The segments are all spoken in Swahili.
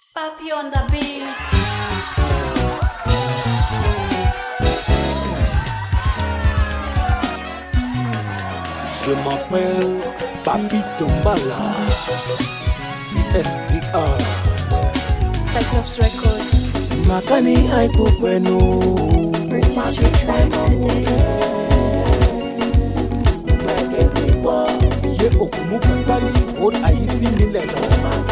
Papi on the beat. Je m'appelle Papi Tombala, VSDR. Cyclops Record. Makani aiku kwenu. Purchase your track today. Ye okumuka sali od aisi milelo.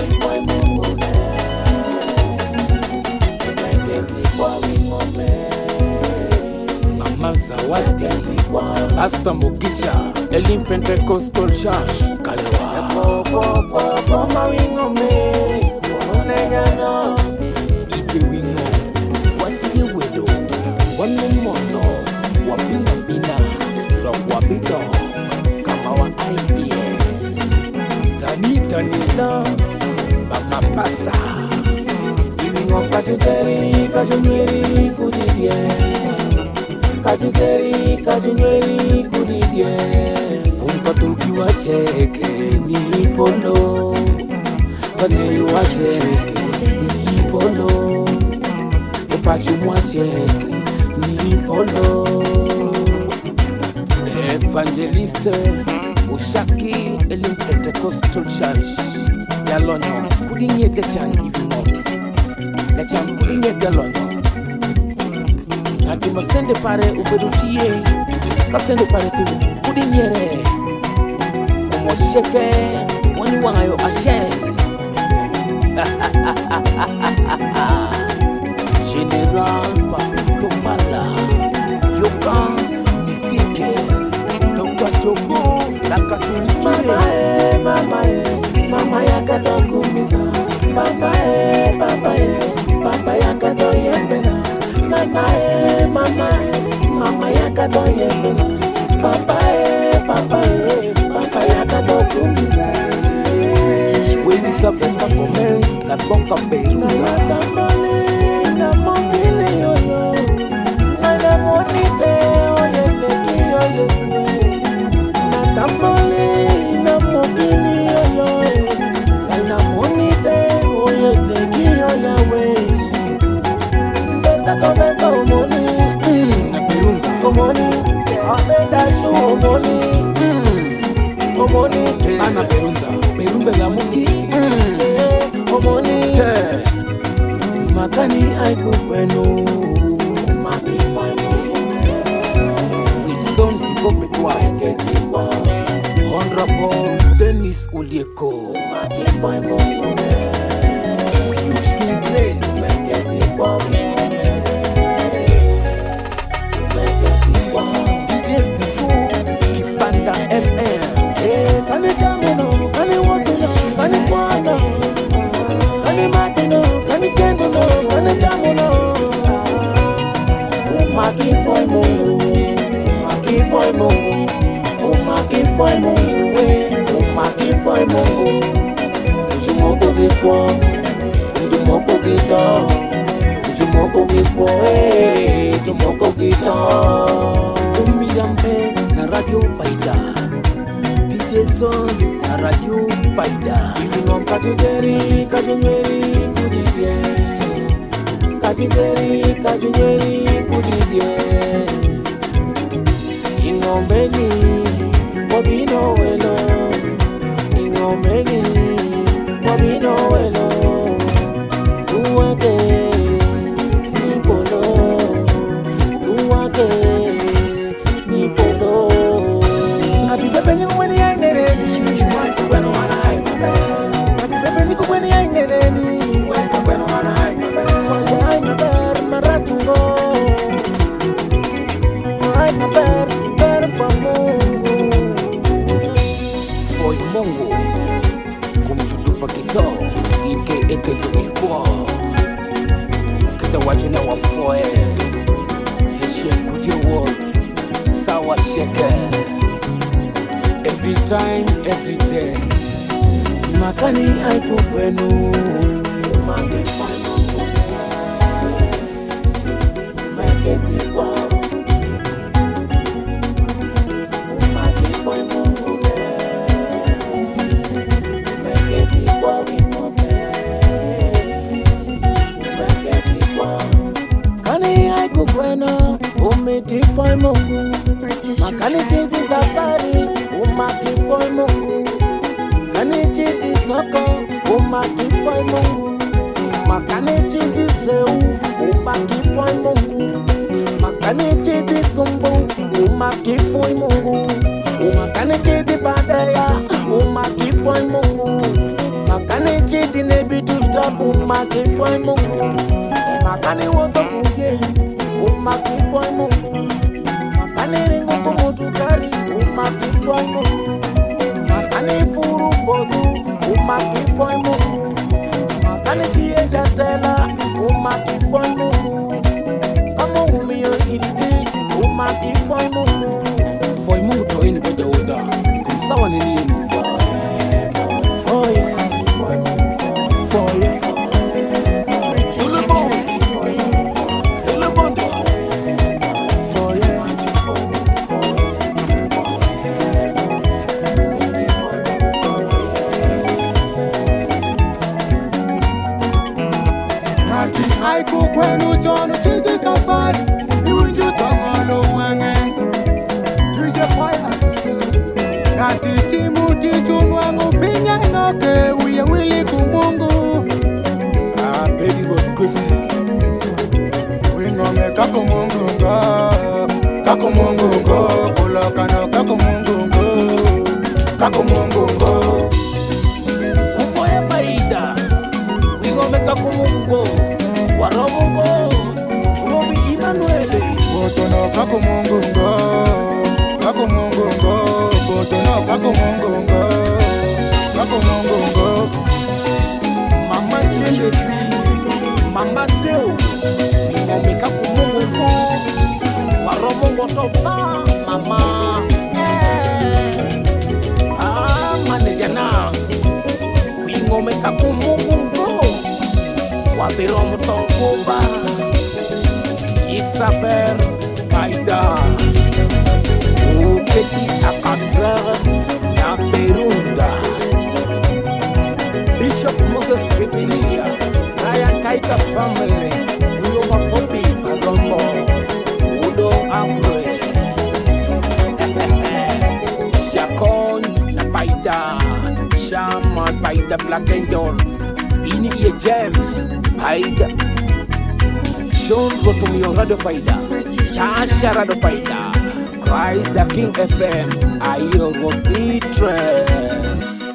Mama Zawadi, Pastor Mugisha, Elim Pentecostal Church, Kalewa. Ike wingo, wati wedo, wanu mono, wabina bina, wabito, kama wa aiye. Tani la, mama pasa. Iwingo kachuseri, kachumiri kudidye. Kajunweri kudidye. Kumkatuki wacheke ni polo. Kane wacheke ni polo. Upachu mwacheke ni polo. Evangeliste Ushaki Elim Pentecostal Church Yalonyo kudinye dechan ivimo. Dechan kudinye galonyo. Ati masende pare ubedutie. Kasende pare tu kudinyere. Kumo sheke wani wangayo ashen. General Papi Tombala, Yoka Nisike, Toka Choko, Lakatulikire. Mama yakatokumisa. Papa yakatoyembela. Mama yakatoyembela. Papa yakatokumisa. When you suffer some comments, la boca peruda. Na mongile yoyo, na monite oyeleki oyeswe. Na tamale na mongile yoyo, na monite oyeleki oyawe. Besa komesa omoni, na perunga omoni, amenda shu omoni, omoni ana perunga la muki, omoni te. Makani aiku kwenu. Wilson Ikopekwa, Honorable Dennis Ulieko, Houston Place, DJ Stifu, Kipanda FM. Kani jamuno, kani watuno, kani kwano, kani matino, kani kenduno, kani jamuno. Umaki foi mungu, umaki foi mungu, umaki foi mungu, umaki foi mungu. Ujumoko gikwo, ujumoko gito, ujumoko gikwo, ujumoko gito. Umiyambe na Radio Paida, DJ Sons na Radio Paida. Iwingo kachuseri, kachunweri kudidye. Kajunweri kudidye. Ingombeni wabino welo. Ingombeni wabino welo. Tuwake ni polo. Tuwake ni polo. Atubebeni kwenye ainere. Kwenu wana ainere. Atubebeni kwenye ainere. Kwenu wana ainere. Foi Mongo, kumjudupa kito, inke eke tukikwa. Kita wachuna wa foe, jeshie kutiwo, sawa sheke. Every time, every day. Makani aiku kwenu. Makaniti foi Mungu, Purchase your makaniti track di today. safari, umaki foi Mungu. Makaniti di soko, umaki foi Mungu. Makaniti di seu, umaki foi Mungu. Makaniti di sumbu, umaki foi Mungu. Makaniti di badeya, umaki foi Mungu. Makaniti di nebitu stop, umaki foi Mungu. Makani woto kuye, umaki foi Mungu. Makani ringo kumutukari, umaki foi Mungu. Makani furu bodu, umaki foi Mungu. Makani kiye jatela, umaki foi Mungu. Kama umiyo iriti, umaki foi Mungu. Foi Mungu toini kwa jauda kumsawa ni nini Foye, foye, Purchase your track today. Ele bonde foye. Nati haiku kwenu tono tidi safari Iwinju tongolo wenge Tuje payas Nati timu tichunwangu pinya enoke Uye wili kumungu Baby God Christian Winome kako mungu ngo Kako mungu ngo Kulokano kako mungu ngo Kako mungu ngo Ufoya paida Wigomeka kumungo Waromungo Robi Emmanuele Botono kako mungu ngo Kako mungu ngo Botono kako mungu ngo Kako mungu ngo Mama Cheleti Mama Teo Wigomeka kumungo Waromungo topa Mama Manager Nams Wigomeka kumungo Wabiromu Tongoba Isaber Paida Uketi Akadra Na Berunda Bishop Moses Bibilia Ryan Kaika Family Uyoma Popi Adombo Udo Amre Shakon Na Paida Shaman Paida Black Angels Ini Ie James Paida Sean Rotomio Radio Paida Purchase your Tasha Radio Paida Christ the King FM Ayo Robi Trends